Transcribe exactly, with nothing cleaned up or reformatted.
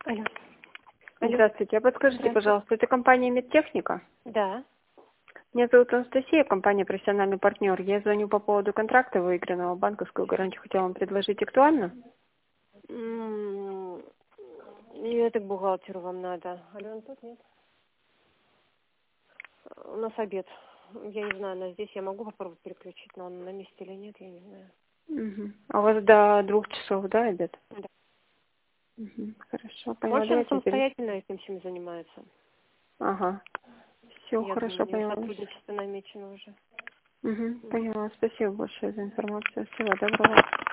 Алло. Алло. Здравствуйте. А подскажите, Здравствуйте. пожалуйста, это компания «Медтехника»? Да. Меня зовут Анастасия, компания «Профессиональный партнер». Я звоню по поводу контракта выигранного, банковскую гарантию хотела вам предложить. Актуально? М, И это к бухгалтеру вам надо. Алена тут нет? У нас обед. Я не знаю, она здесь. Я могу попробовать переключить, но он на месте или нет, я не знаю. Мгм. А у вас до двух часов, да, обед? Да. Мгм. Хорошо, Он поняла. сейчас Давайте пере... самостоятельно этим всем занимается. Ага. Все, Я думаю, хорошо, у него поняла. сотрудничество намечено уже. Угу. Мгм. Поняла. Спасибо большое за информацию. Всего доброго.